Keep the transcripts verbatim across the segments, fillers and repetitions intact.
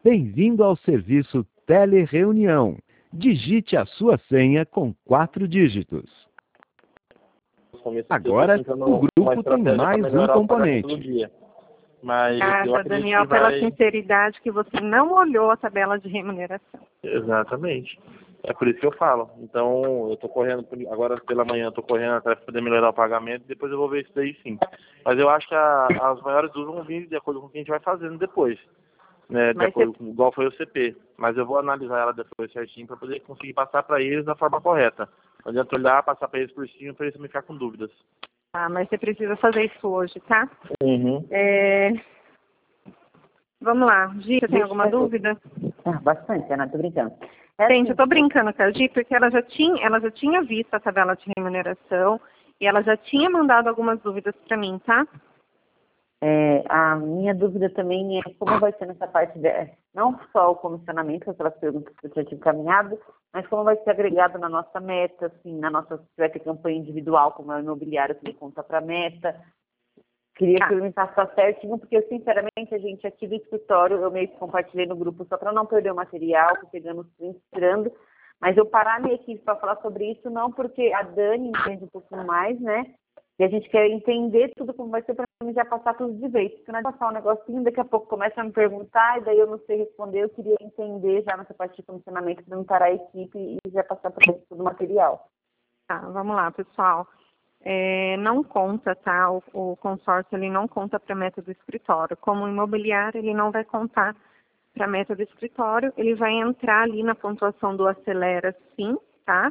Bem-vindo ao serviço Telereunião. Digite a sua senha com quatro dígitos. Agora, o grupo tem mais um componente. Mas Obrigada, Daniel, pela vai... sinceridade que você não olhou a tabela de remuneração. Exatamente. É por isso que eu falo. Então, eu estou correndo, agora pela manhã, eu estou correndo até poder melhorar o pagamento, depois eu vou ver isso daí sim. Mas eu acho que a, as maiores dúvidas vão vir de acordo com o que a gente vai fazendo depois. Né, de acordo você... com igual foi o C P. Mas eu vou analisar ela depois certinho para poder conseguir passar para eles da forma correta. Não adianta olhar, passar para eles por cima, para eles não ficar com dúvidas. Ah, mas você precisa fazer isso hoje, tá? Uhum. É... Vamos lá. Gi, você tem alguma dúvida? Ah, bastante, Ana, tô brincando. É Gente, assim, eu tô brincando com a Gi, porque ela já, tinha, ela já tinha visto a tabela de remuneração e ela já tinha mandado algumas dúvidas para mim, tá? É, a minha dúvida também é como vai ser nessa parte, de, não só o comissionamento, aquelas perguntas que eu já tinha encaminhado, mas como vai ser agregado na nossa meta, assim, na nossa, se vai ter campanha individual, como é o imobiliário que ele conta para a meta. Queria tá. que eu me passasse certinho, porque, sinceramente, a gente aqui do escritório, eu meio que compartilhei no grupo só para não perder o material, fui pegando os prints, tirando, mas eu parar minha equipe para falar sobre isso, não porque a Dani entende um pouquinho mais, né? E a gente quer entender tudo como vai ser para mim já passar tudo de vez. Porque não é passar um negocinho, daqui a pouco começa a me perguntar, e daí eu não sei responder. Eu queria entender já nessa parte de funcionamento, para não parar a equipe e já passar para eles todo o material. Tá, vamos lá, pessoal. É, não conta, tá? O, o consórcio, ele não conta para a meta do escritório. Como imobiliário, ele não vai contar para a meta do escritório. Ele vai entrar ali na pontuação do Acelera, sim, tá?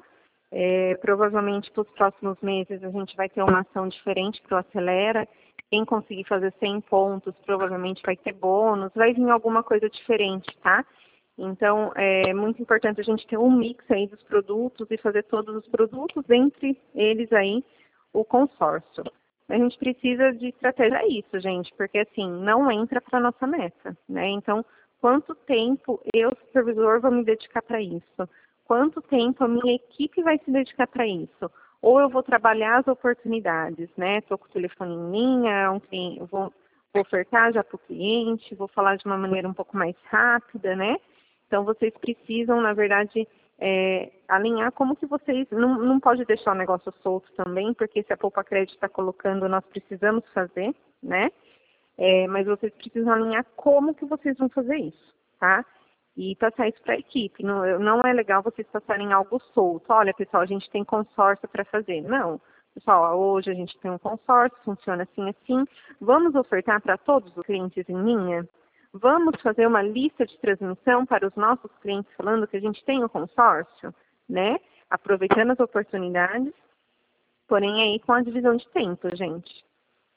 É, provavelmente, para os próximos meses, a gente vai ter uma ação diferente para o Acelera. Quem conseguir fazer cem pontos, provavelmente vai ter bônus. Vai vir alguma coisa diferente, tá? Então, é muito importante a gente ter um mix aí dos produtos e fazer todos os produtos, entre eles aí, o consórcio. A gente precisa de estratégia, é isso, gente, porque assim, não entra para a nossa meta, né? Então, quanto tempo eu, supervisor, vou me dedicar para isso? Quanto tempo a minha equipe vai se dedicar para isso? Ou eu vou trabalhar as oportunidades, né? Estou com o telefone em linha, um cliente, eu vou, vou ofertar já para o cliente, vou falar de uma maneira um pouco mais rápida, né? Então, vocês precisam, na verdade, é, alinhar como que vocês... Não, não pode deixar o negócio solto também, porque se a Poupa Crédito está colocando, nós precisamos fazer, né? É, mas vocês precisam alinhar como que vocês vão fazer isso, tá? E passar isso para a equipe. Não, não é legal vocês passarem algo solto. Olha, pessoal, a gente tem consórcio para fazer. Não. Pessoal, hoje a gente tem um consórcio, funciona assim, assim. Vamos ofertar para todos os clientes em linha? Vamos fazer uma lista de transmissão para os nossos clientes falando que a gente tem o consórcio, né? Aproveitando as oportunidades, porém aí com a divisão de tempo, gente.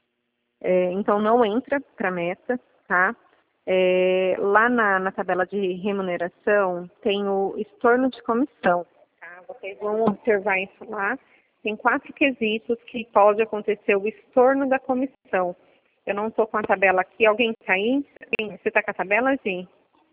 É, então, não entra para a meta, tá? É, lá na, na tabela de remuneração tem o estorno de comissão, tá? Vocês vão observar isso lá. Tem quatro quesitos que pode acontecer o estorno da comissão. Eu não estou com a tabela aqui. Alguém está aí? Você está com a tabela, Gi?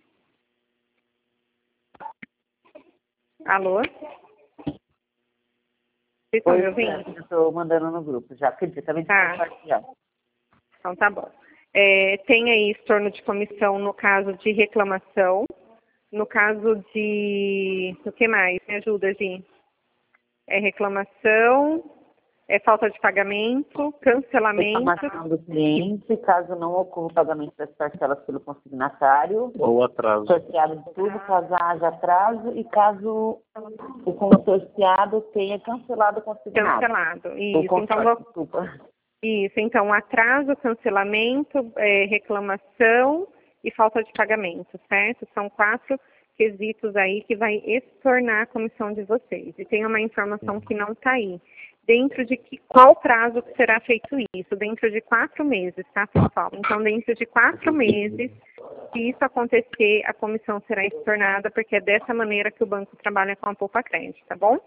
Alô? Vocês estão me ouvindo? Eu estou mandando no grupo já, porque também tá. compartilhando. Então tá bom. É, tem aí estorno de comissão no caso de reclamação, no caso de... O que mais? Me ajuda, Gi. É reclamação, é falta de pagamento, cancelamento... Reclamação do cliente, caso não ocorra o pagamento das parcelas pelo consignatário. Ou atraso. Sorteado de tudo, caso haja atraso e caso o consorciado tenha cancelado o consignado. Cancelado, isso. Então, vou... Desculpa. Isso, então, atraso, cancelamento, é, reclamação e falta de pagamento, certo? São quatro quesitos aí que vai estornar a comissão de vocês. E tem uma informação que não está aí. Dentro de que, qual prazo que será feito isso? Dentro de quatro meses, tá, pessoal? Então, dentro de quatro meses, se isso acontecer, a comissão será estornada, porque é dessa maneira que o banco trabalha com a Poupa Crédito, tá bom?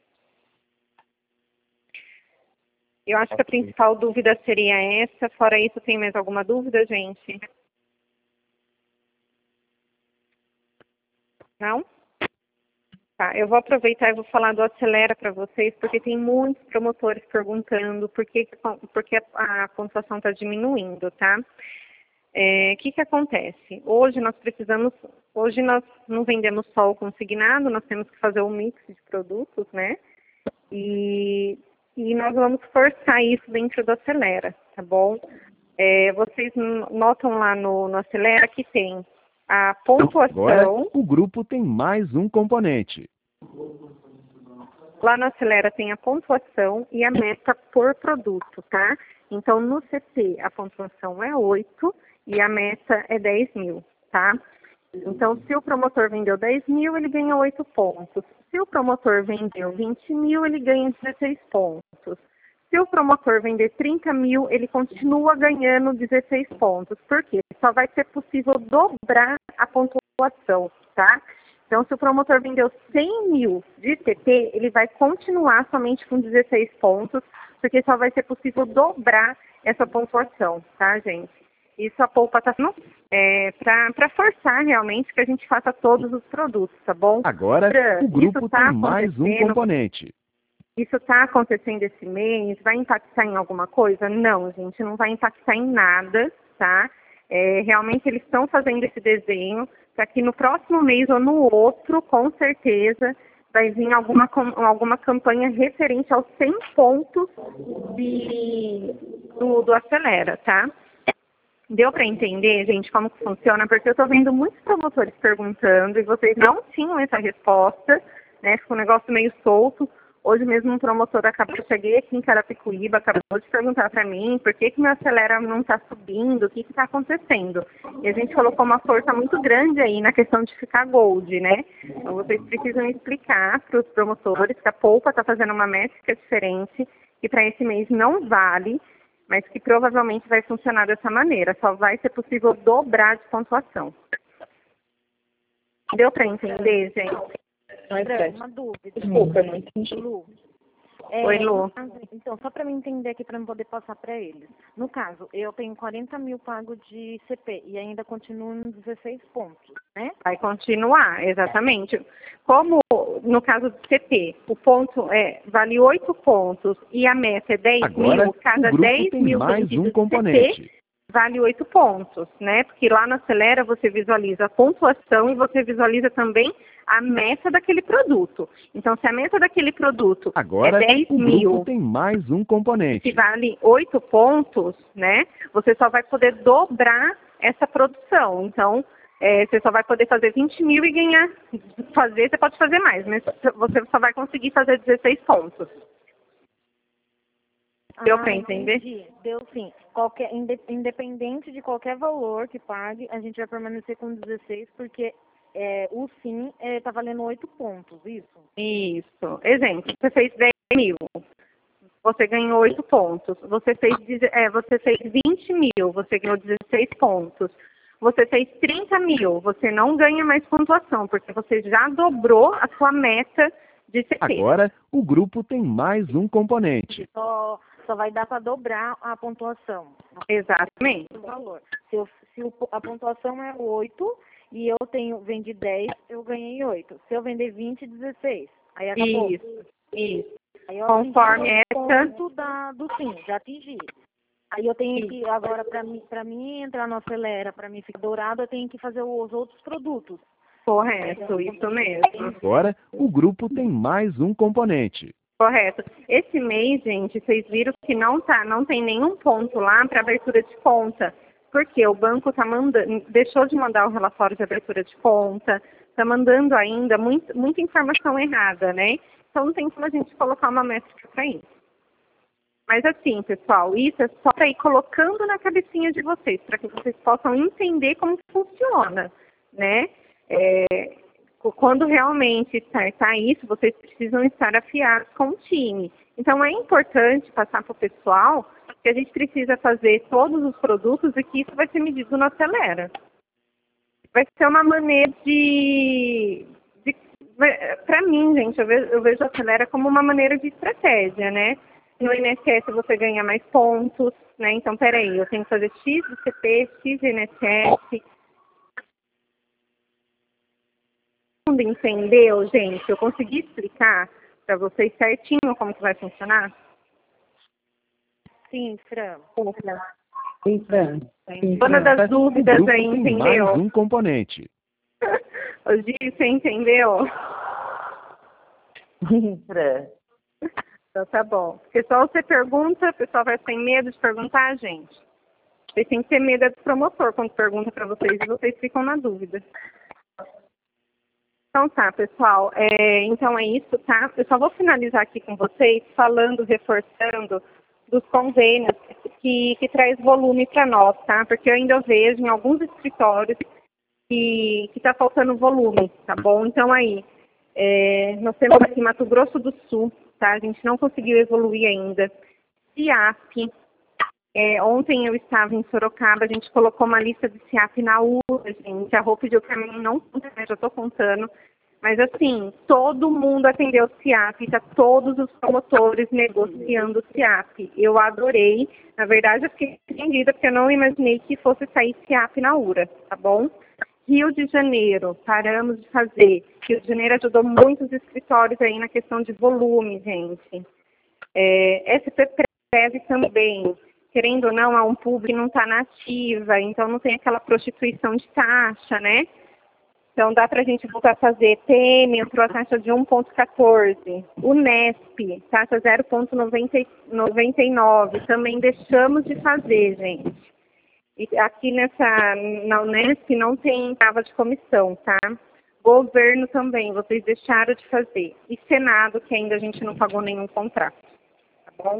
Eu acho que a principal dúvida seria essa. Fora isso, tem mais alguma dúvida, gente? Não? Tá, eu vou aproveitar e vou falar do Acelera para vocês, porque tem muitos promotores perguntando por que, por que a pontuação está diminuindo, tá? é, que que acontece? Hoje nós precisamos, hoje nós não vendemos só o consignado, nós temos que fazer um mix de produtos, né? E, e nós vamos forçar isso dentro do Acelera, tá bom? É, vocês notam lá no, no Acelera que tem a pontuação... Agora, o grupo tem mais um componente. Lá no Acelera tem a pontuação e a meta por produto, tá? Então, no C P, a pontuação é oito e a meta é dez mil, tá? Então, se o promotor vendeu dez mil, ele ganha oito pontos. Se o promotor vendeu vinte mil, ele ganha dezesseis pontos. Se o promotor vender trinta mil, ele continua ganhando dezesseis pontos. Por quê? Só vai ser possível dobrar a pontuação, tá? Então, se o promotor vendeu cem mil de C P, ele vai continuar somente com dezesseis pontos, porque só vai ser possível dobrar essa pontuação, tá, gente? Isso a Poupa está é, para forçar realmente que a gente faça todos os produtos, tá bom? Agora, Fran, o grupo isso tá tem mais um componente. Isso está acontecendo esse mês? Vai impactar em alguma coisa? Não, gente, não vai impactar em nada, tá? É, realmente eles estão fazendo esse desenho para que no próximo mês ou no outro, com certeza, vai vir alguma, alguma campanha referente aos cem pontos de, do, do Acelera, tá? Deu para entender, gente, como que funciona? Porque eu estou vendo muitos promotores perguntando e vocês não tinham essa resposta, né? Ficou um negócio meio solto. Hoje mesmo um promotor acabou, eu cheguei aqui em Carapicuíba, acabou de perguntar para mim por que que meu Acelera não está subindo, o que que está acontecendo. E a gente colocou uma força muito grande aí na questão de ficar gold, né? Então vocês precisam explicar para os promotores que a Poupa está fazendo uma métrica diferente, que para esse mês não vale, mas que provavelmente vai funcionar dessa maneira. Só vai ser possível dobrar de pontuação. Deu para entender, gente? André, uma dúvida. Desculpa, não entendi. Lu. É, Oi, Lu. Então, só para me entender aqui, para eu poder passar para eles. No caso, eu tenho quarenta mil pago de C P e ainda continuo em dezesseis pontos, né? Vai continuar, exatamente. Como no caso do C P, o ponto é, vale oito pontos e a meta é dez Agora, mil, cada o grupo dez tem mil mais vendidos um componente. C P vale oito pontos, né? Porque lá no Acelera você visualiza a pontuação e você visualiza também a meta daquele produto. Então, se a meta daquele produto Agora, é dez o mil, grupo tem mais um componente. que vale oito pontos, né? Você só vai poder dobrar essa produção. Então, é, você só vai poder fazer vinte mil e ganhar, fazer, você pode fazer mais, mas você só vai conseguir fazer dezesseis pontos. Deu Ah, para entender? Entendi. Deu sim. Qualquer, independente de qualquer valor que pague, a gente vai permanecer com dezesseis, porque é, o sim está valendo oito pontos, isso? Isso. Exemplo, você fez dez mil, você ganhou oito pontos. Você fez, é, você fez vinte mil, você ganhou dezesseis pontos. Você fez trinta mil, você não ganha mais pontuação, porque você já dobrou a sua meta de C P. Agora, o grupo tem mais um componente. Só, só vai dar para dobrar a pontuação. Exatamente. O valor. Se, eu, se o, a pontuação é oito e eu tenho vendi dez, eu ganhei oito. Se eu vender vinte, dezesseis. Aí acabou. Isso, isso. Aí eu Conforme atingi o essa... ponto da, do sim, já atingi. Aí eu tenho que, agora, para mim, para mim entrar no Acelera, para mim ficar dourado, eu tenho que fazer os outros produtos. Correto, isso mesmo. Agora, o grupo tem mais um componente. Correto. Esse mês, gente, vocês viram que não, tá, não tem nenhum ponto lá para abertura de conta. Porque o banco tá mandando, deixou de mandar o relatório de abertura de conta, está mandando ainda muito, muita informação errada, né? Então não tem como a gente colocar uma métrica para isso. Mas assim, pessoal, isso é só para ir colocando na cabecinha de vocês, para que vocês possam entender como funciona, né? É, quando realmente startar isso, vocês precisam estar afiados com o time. Então é importante passar para o pessoal que a gente precisa fazer todos os produtos e que isso vai ser medido no Acelera. Vai ser uma maneira de... de para mim, gente, eu vejo, eu vejo o Acelera como uma maneira de estratégia, né? No I N S S você ganha mais pontos, né? Então, peraí, eu tenho que fazer X do C P, X de I N S S. Todo mundo entendeu, gente? Eu consegui explicar para vocês certinho como que vai funcionar? Sim, Fran. Sim, Fran. Dona das O dúvidas grupo aí, tem entendeu? mais um componente. Ô, Gi, você entendeu? Sim, Fran. Então tá bom. Porque só você pergunta, o pessoal vai ter medo de perguntar, gente. Vocês têm que ter medo do promotor quando pergunta para vocês e vocês ficam na dúvida. Então tá, pessoal. É, então é isso, tá? Eu só vou finalizar aqui com vocês falando, reforçando dos convênios que, que traz volume para nós, tá? Porque eu ainda vejo em alguns escritórios que está faltando volume, tá bom? Então aí, é, nós temos aqui Mato Grosso do Sul, tá? A gente não conseguiu evoluir ainda. C I A P, é, ontem eu estava em Sorocaba, a gente colocou uma lista de C I A P na U R, gente. A roupa de caminho não conta, né? Já estou contando. Mas assim, todo mundo atendeu o C I A P, tá todos os promotores negociando o C I A P. Eu adorei. Na verdade, eu fiquei surpreendida porque eu não imaginei que fosse sair C I A P na U R A, tá bom? Rio de Janeiro, paramos de fazer. Rio de Janeiro ajudou muitos escritórios aí na questão de volume, gente. É, S P Prev também, querendo ou não, é um público que não está na ativa, então não tem aquela prostituição de taxa, né? Então dá para a gente voltar a fazer. T M entrou a taxa de um ponto quatorze. Unesp, taxa zero ponto noventa e nove. Também deixamos de fazer, gente. E aqui nessa, na Unesp não tem trava de comissão, tá? Governo também, vocês deixaram de fazer. E Senado, que ainda a gente não pagou nenhum contrato, tá bom?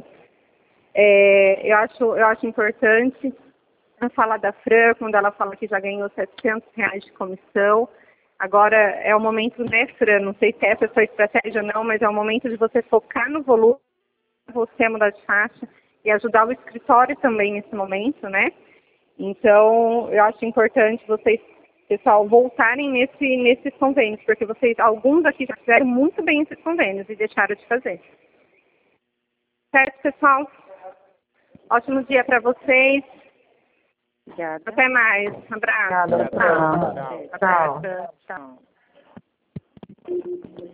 É, eu, acho, eu acho importante a fala da Fran, quando ela fala que já ganhou setecentos reais de comissão. Agora é o momento, né, Fran? Não sei se essa é a sua estratégia ou não, mas é o momento de você focar no volume, você mudar de faixa e ajudar o escritório também nesse momento, né? Então, eu acho importante vocês, pessoal, voltarem nesse, nesses convênios, porque vocês, alguns aqui já fizeram muito bem esses convênios e deixaram de fazer. Certo, pessoal? Ótimo dia para vocês. Obrigada. Até mais. Um abraço. Obrigada, Fran. Tchau. Tchau. Tchau.